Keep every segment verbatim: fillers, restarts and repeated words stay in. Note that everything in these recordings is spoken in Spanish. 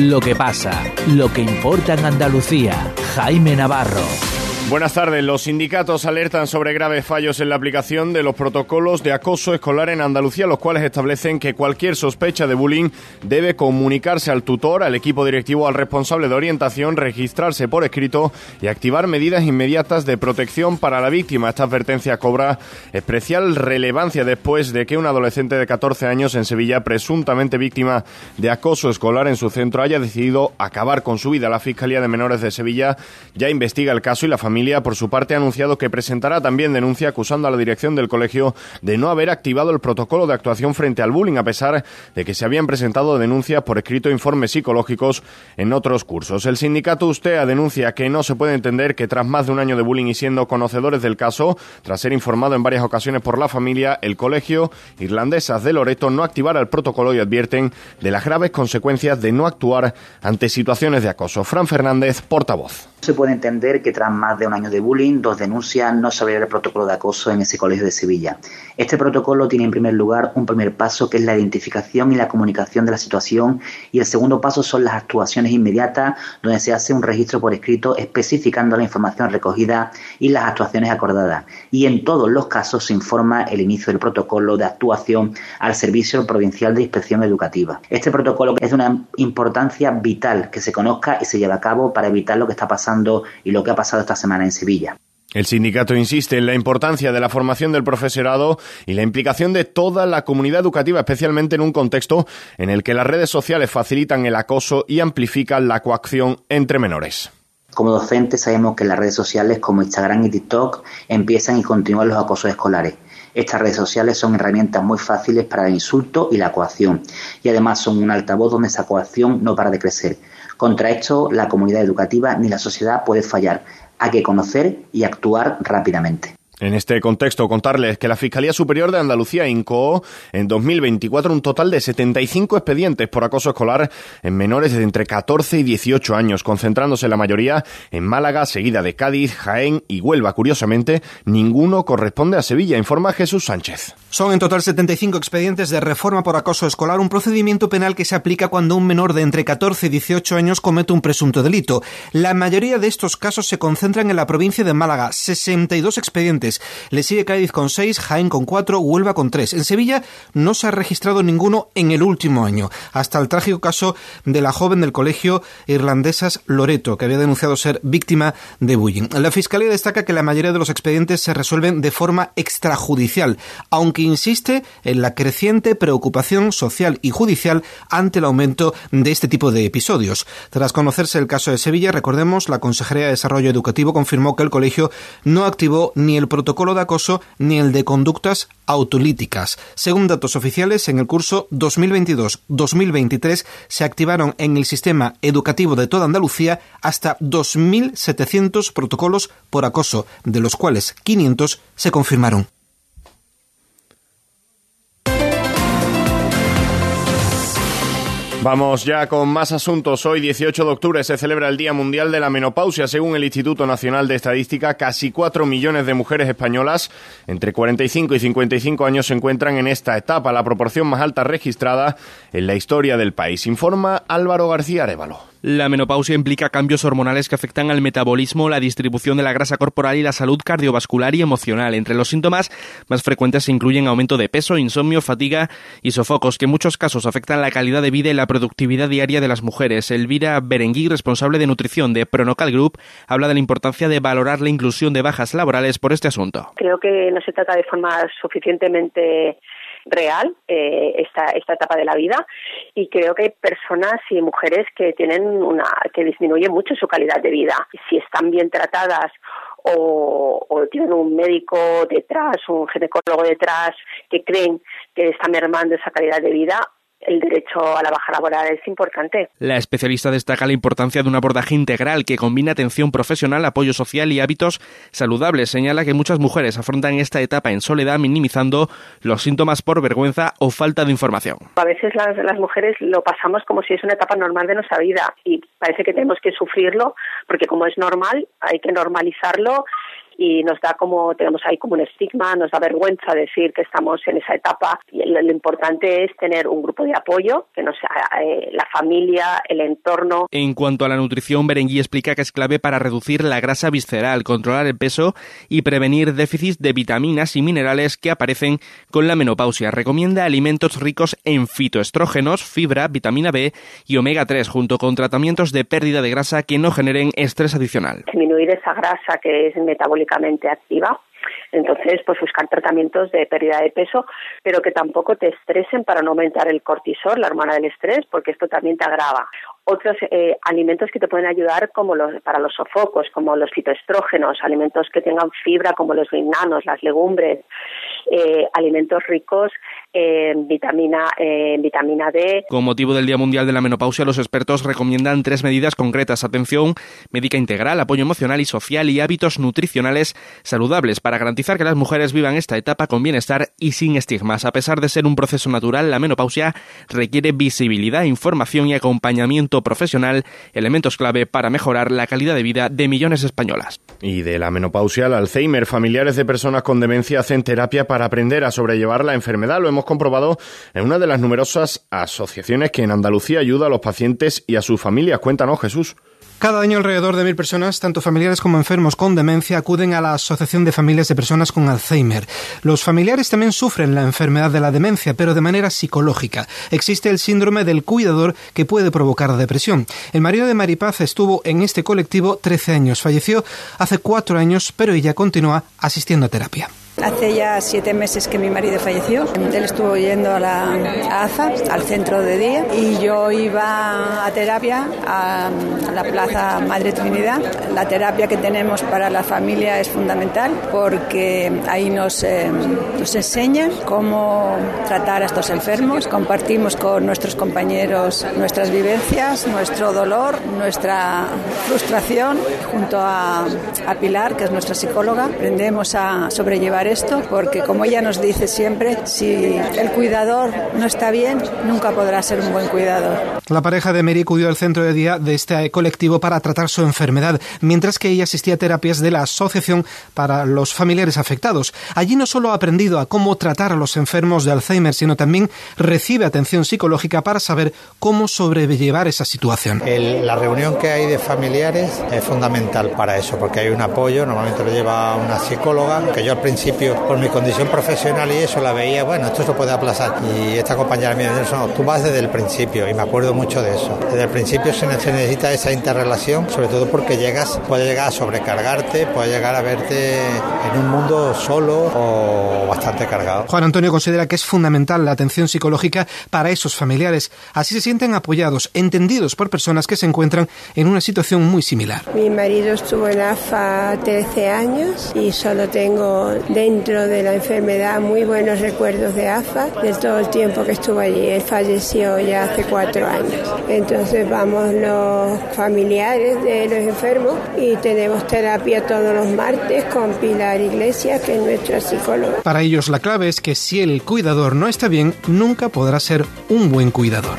Lo que pasa, lo que importa en Andalucía. Jaime Navarro. Buenas tardes. Los sindicatos alertan sobre graves fallos en la aplicación de los protocolos de acoso escolar en Andalucía, los cuales establecen que cualquier sospecha de bullying debe comunicarse al tutor, al equipo directivo, al responsable de orientación, registrarse por escrito y activar medidas inmediatas de protección para la víctima. Esta advertencia cobra especial relevancia después de que un adolescente de catorce años en Sevilla, presuntamente víctima de acoso escolar en su centro, haya decidido acabar con su vida. La Fiscalía de Menores de Sevilla ya investiga el caso y la familia, por su parte, ha anunciado que presentará también denuncia acusando a la dirección del colegio de no haber activado el protocolo de actuación frente al bullying, a pesar de que se habían presentado denuncias por escrito e informes psicológicos en otros cursos. El sindicato Ustea denuncia que no se puede entender que tras más de un año de bullying y siendo conocedores del caso, tras ser informado en varias ocasiones por la familia, el colegio Irlandesas de Loreto no activara el protocolo y advierten de las graves consecuencias de no actuar ante situaciones de acoso. Fran Fernández, portavoz. No se puede entender que tras más de un año de bullying, dos denuncias, no se abriera el protocolo de acoso en ese colegio de Sevilla. Este protocolo tiene en primer lugar un primer paso, que es la identificación y la comunicación de la situación, y el segundo paso son las actuaciones inmediatas, donde se hace un registro por escrito especificando la información recogida y las actuaciones acordadas. Y en todos los casos se informa el inicio del protocolo de actuación al Servicio Provincial de Inspección Educativa. Este protocolo es de una importancia vital que se conozca y se lleve a cabo para evitar lo que está pasando y lo que ha pasado esta semana en Sevilla. El sindicato insiste en la importancia de la formación del profesorado y la implicación de toda la comunidad educativa, especialmente en un contexto en el que las redes sociales facilitan el acoso y amplifican la coacción entre menores. Como docentes sabemos que las redes sociales como Instagram y TikTok empiezan y continúan los acosos escolares. Estas redes sociales son herramientas muy fáciles para el insulto y la coacción, y además son un altavoz donde esa coacción no para de crecer. Contra esto, la comunidad educativa ni la sociedad puede fallar. Hay que conocer y actuar rápidamente. En este contexto, contarles que la Fiscalía Superior de Andalucía incoó en dos mil veinticuatro un total de setenta y cinco expedientes por acoso escolar en menores de entre catorce y dieciocho años, concentrándose la mayoría en Málaga, seguida de Cádiz, Jaén y Huelva. Curiosamente, ninguno corresponde a Sevilla, informa Jesús Sánchez. Son en total setenta y cinco expedientes de reforma por acoso escolar, un procedimiento penal que se aplica cuando un menor de entre catorce y dieciocho años comete un presunto delito. La mayoría de estos casos se concentran en la provincia de Málaga, sesenta y dos expedientes. Le sigue Cádiz con seis, Jaén con cuatro, Huelva con tres. En Sevilla no se ha registrado ninguno en el último año, hasta el trágico caso de la joven del colegio Irlandesas Loreto, que había denunciado ser víctima de bullying. La Fiscalía destaca que la mayoría de los expedientes se resuelven de forma extrajudicial, aunque insiste en la creciente preocupación social y judicial ante el aumento de este tipo de episodios. Tras conocerse el caso de Sevilla, recordemos, la Consejería de Desarrollo Educativo confirmó que el colegio no activó ni el protocolo de acoso ni el de conductas autolíticas. Según datos oficiales, en el curso dos mil veintidós dos mil veintitrés se activaron en el sistema educativo de toda Andalucía hasta dos mil setecientos protocolos por acoso, de los cuales quinientos se confirmaron. Vamos ya con más asuntos. Hoy, dieciocho de octubre, se celebra el Día Mundial de la Menopausia. Según el Instituto Nacional de Estadística, casi cuatro millones de mujeres españolas entre cuarenta y cinco y cincuenta y cinco años se encuentran en esta etapa, la proporción más alta registrada en la historia del país. Informa Álvaro García Arévalo. La menopausia implica cambios hormonales que afectan al metabolismo, la distribución de la grasa corporal y la salud cardiovascular y emocional. Entre los síntomas más frecuentes se incluyen aumento de peso, insomnio, fatiga y sofocos, que en muchos casos afectan la calidad de vida y la productividad diaria de las mujeres. Elvira Berenguí, responsable de nutrición de Pronocal Group, habla de la importancia de valorar la inclusión de bajas laborales por este asunto. Creo que no se trata de forma suficientemente real eh, esta esta etapa de la vida, y creo que hay personas y mujeres que tienen una que disminuye mucho su calidad de vida. Si están bien tratadas o, o tienen un médico detrás, un ginecólogo detrás, que creen que está mermando esa calidad de vida, el derecho a la baja laboral es importante. La especialista destaca la importancia de un abordaje integral que combina atención profesional, apoyo social y hábitos saludables. Señala que muchas mujeres afrontan esta etapa en soledad, minimizando los síntomas por vergüenza o falta de información. A veces las, las mujeres lo pasamos como si es una etapa normal de nuestra vida y parece que tenemos que sufrirlo porque como es normal hay que normalizarlo y nos da como, tenemos ahí como un estigma, nos da vergüenza decir que estamos en esa etapa. Y lo, lo importante es tener un grupo de apoyo, que no sea eh, la familia, el entorno. En cuanto a la nutrición, Berenguí explica que es clave para reducir la grasa visceral, controlar el peso y prevenir déficits de vitaminas y minerales que aparecen con la menopausia. Recomienda alimentos ricos en fitoestrógenos, fibra, vitamina B y omega tres, junto con tratamientos de pérdida de grasa que no generen estrés adicional. Disminuir esa grasa que es metabólicamente activa. Entonces, pues buscar tratamientos de pérdida de peso, pero que tampoco te estresen para no aumentar el cortisol, la hormona del estrés, porque esto también te agrava. Otros eh, alimentos que te pueden ayudar como los, para los sofocos, como los fitoestrógenos, alimentos que tengan fibra como los granos, las legumbres, eh, alimentos ricos en vitamina, eh, vitamina D. Con motivo del Día Mundial de la Menopausia, los expertos recomiendan tres medidas concretas: atención médica integral, apoyo emocional y social y hábitos nutricionales saludables para garantizar que las mujeres vivan esta etapa con bienestar y sin estigmas. A pesar de ser un proceso natural, la menopausia requiere visibilidad, información y acompañamiento profesional, elementos clave para mejorar la calidad de vida de millones de españolas. Y de la menopausia al Alzheimer, familiares de personas con demencia hacen terapia para aprender a sobrellevar la enfermedad. Lo hemos comprobado en una de las numerosas asociaciones que en Andalucía ayuda a los pacientes y a sus familias. Cuéntanos, Jesús. Cada año alrededor de mil personas, tanto familiares como enfermos con demencia, acuden a la Asociación de Familias de Personas con Alzheimer. Los familiares también sufren la enfermedad de la demencia, pero de manera psicológica. Existe el síndrome del cuidador que puede provocar depresión. El marido de Maripaz estuvo en este colectivo trece años. Falleció hace cuatro años, pero ella continúa asistiendo a terapia. Hace ya siete meses que mi marido falleció. Él estuvo yendo a la a AZA, al centro de día, y yo iba a terapia a, a la Plaza Madre Trinidad. La terapia que tenemos para la familia es fundamental porque ahí nos, eh, nos enseñan cómo tratar a estos enfermos. Compartimos con nuestros compañeros nuestras vivencias, nuestro dolor, nuestra frustración. Junto a, a Pilar, que es nuestra psicóloga, aprendemos a sobrellevar esto, porque como ella nos dice siempre, si el cuidador no está bien, nunca podrá ser un buen cuidador. La pareja de Mary acudió al centro de día de este colectivo para tratar su enfermedad, mientras que ella asistía a terapias de la asociación para los familiares afectados. Allí no solo ha aprendido a cómo tratar a los enfermos de Alzheimer, sino también recibe atención psicológica para saber cómo sobrellevar esa situación. El, la reunión que hay de familiares es fundamental para eso, porque hay un apoyo, normalmente lo lleva una psicóloga, que yo al principio por mi condición profesional y eso la veía, bueno, esto se puede aplazar, y esta compañera mía me dijo, no, tú vas desde el principio, y me acuerdo mucho de eso. Desde el principio se necesita esa interrelación, sobre todo porque llegas, puede llegar a sobrecargarte, puede llegar a verte en un mundo solo o bastante cargado. Juan Antonio considera que es fundamental la atención psicológica para esos familiares, así se sienten apoyados, entendidos por personas que se encuentran en una situación muy similar. Mi marido estuvo en AFA trece años y solo tengo dentro de la enfermedad muy buenos recuerdos de AFA, de todo el tiempo que estuvo allí. Él falleció ya hace cuatro años. Entonces vamos los familiares de los enfermos y tenemos terapia todos los martes con Pilar Iglesias, que es nuestra psicóloga. Para ellos la clave es que si el cuidador no está bien, nunca podrá ser un buen cuidador.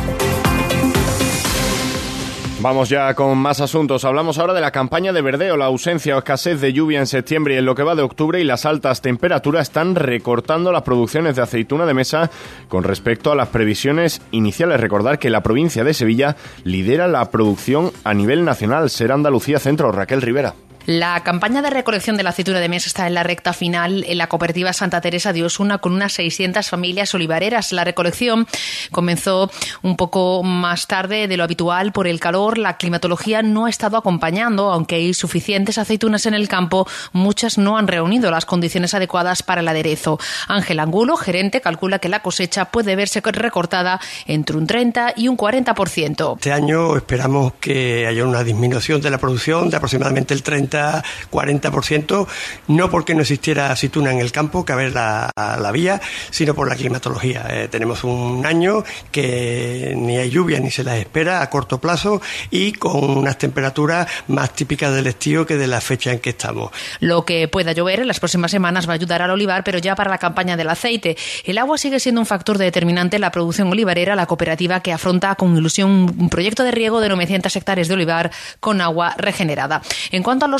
Vamos ya con más asuntos. Hablamos ahora de la campaña de verdeo. La ausencia o escasez de lluvia en septiembre y en lo que va de octubre y las altas temperaturas están recortando las producciones de aceituna de mesa con respecto a las previsiones iniciales. Recordar que la provincia de Sevilla lidera la producción a nivel nacional. Será Andalucía Centro. Raquel Rivera. La campaña de recolección de la aceituna de mesa está en la recta final en la cooperativa Santa Teresa de Osuna con unas seiscientas familias olivareras. La recolección comenzó un poco más tarde de lo habitual por el calor. La climatología no ha estado acompañando, aunque hay suficientes aceitunas en el campo, muchas no han reunido las condiciones adecuadas para el aderezo. Ángel Angulo, gerente, calcula que la cosecha puede verse recortada entre un treinta y un cuarenta por ciento. Este año esperamos que haya una disminución de la producción de aproximadamente el treinta cuarenta por ciento, no porque no existiera aceituna en el campo, que a ver la, la vía, sino por la climatología. Eh, tenemos un año que ni hay lluvia ni se las espera a corto plazo y con unas temperaturas más típicas del estío que de la fecha en que estamos. Lo que pueda llover en las próximas semanas va a ayudar al olivar, pero ya para la campaña del aceite. El agua sigue siendo un factor determinante en la producción olivarera. La cooperativa que afronta con ilusión un proyecto de riego de novecientas hectáreas de olivar con agua regenerada. En cuanto a los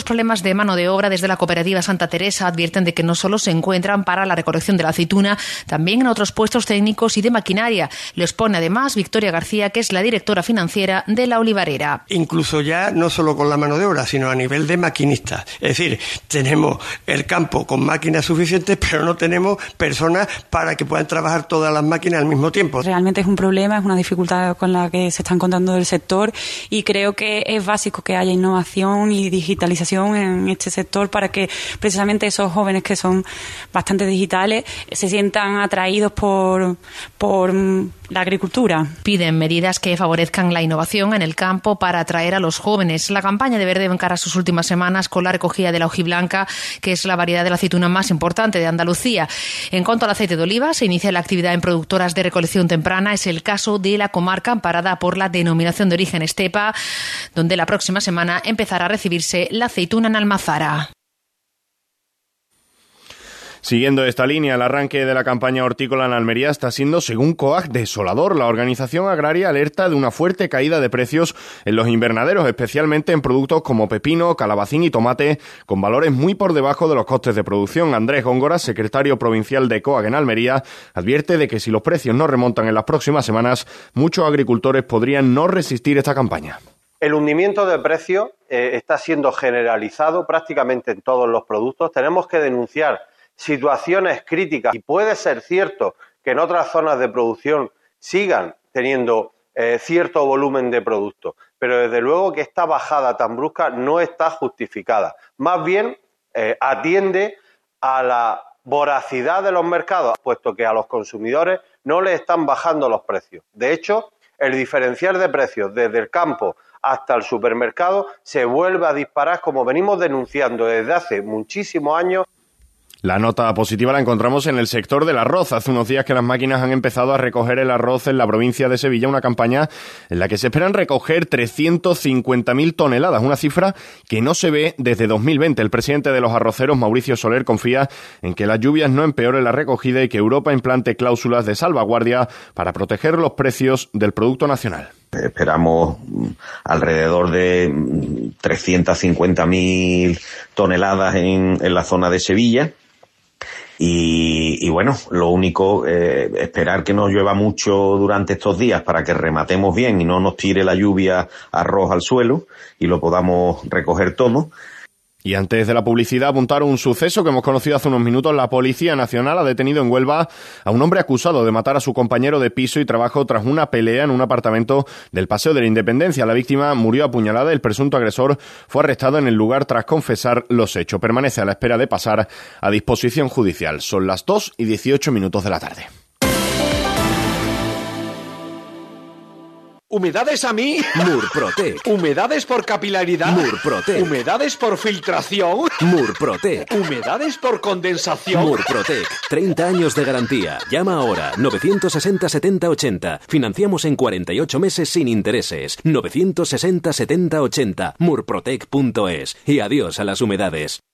los problemas de mano de obra, desde la cooperativa Santa Teresa advierten de que no solo se encuentran para la recolección de la aceituna, también en otros puestos técnicos y de maquinaria. Lo expone además Victoria García, que es la directora financiera de La Olivarera. Incluso ya no solo con la mano de obra, sino a nivel de maquinistas. Es decir, tenemos el campo con máquinas suficientes, pero no tenemos personas para que puedan trabajar todas las máquinas al mismo tiempo. Realmente es un problema, es una dificultad con la que se está encontrando el sector, y creo que es básico que haya innovación y digitalización en este sector para que precisamente esos jóvenes que son bastante digitales se sientan atraídos por, por la agricultura. Piden medidas que favorezcan la innovación en el campo para atraer a los jóvenes. La campaña de Verde encara sus últimas semanas con la recogida de la hojiblanca, que es la variedad de la aceituna más importante de Andalucía. En cuanto al aceite de oliva, se inicia la actividad en productoras de recolección temprana. Es el caso de la comarca amparada por la denominación de origen Estepa, donde la próxima semana empezará a recibirse la aceituna en Almazara. Siguiendo esta línea, el arranque de la campaña hortícola en Almería está siendo, según COAG, desolador. La organización agraria alerta de una fuerte caída de precios en los invernaderos, especialmente en productos como pepino, calabacín y tomate, con valores muy por debajo de los costes de producción. Andrés Góngora, secretario provincial de COAG en Almería, advierte de que si los precios no remontan en las próximas semanas, muchos agricultores podrían no resistir esta campaña. El hundimiento de precios eh, está siendo generalizado prácticamente en todos los productos. Tenemos que denunciar situaciones críticas, y puede ser cierto que en otras zonas de producción sigan teniendo eh, cierto volumen de productos, pero desde luego que esta bajada tan brusca no está justificada. Más bien eh, atiende a la voracidad de los mercados, puesto que a los consumidores no les están bajando los precios. De hecho, el diferencial de precios desde el campo hasta el supermercado se vuelve a disparar, como venimos denunciando desde hace muchísimos años. La nota positiva la encontramos en el sector del arroz. Hace unos días que las máquinas han empezado a recoger el arroz en la provincia de Sevilla, una campaña en la que se esperan recoger trescientas cincuenta mil toneladas, una cifra que no se ve desde dos mil veinte. El presidente de los arroceros, Mauricio Soler, confía en que las lluvias no empeoren la recogida y que Europa implante cláusulas de salvaguardia para proteger los precios del producto nacional. Esperamos alrededor de trescientas cincuenta mil toneladas en, en la zona de Sevilla. Y, y bueno, lo único, eh, esperar que no llueva mucho durante estos días para que rematemos bien y no nos tire la lluvia arroz al suelo y lo podamos recoger todo. Y antes de la publicidad, apuntar un suceso que hemos conocido hace unos minutos. La Policía Nacional ha detenido en Huelva a un hombre acusado de matar a su compañero de piso y trabajo tras una pelea en un apartamento del Paseo de la Independencia. La víctima murió apuñalada. El presunto agresor fue arrestado en el lugar tras confesar los hechos. Permanece a la espera de pasar a disposición judicial. Son las dos y dieciocho minutos de la tarde. ¿Humedades a mí? Murprotec. ¿Humedades por capilaridad? Murprotec. ¿Humedades por filtración? Murprotec. ¿Humedades por condensación? Murprotec. treinta años de garantía. Llama ahora. novecientos sesenta setenta ochenta. Financiamos en cuarenta y ocho meses sin intereses. novecientos sesenta setenta ochenta. murprotec punto es. Y adiós a las humedades.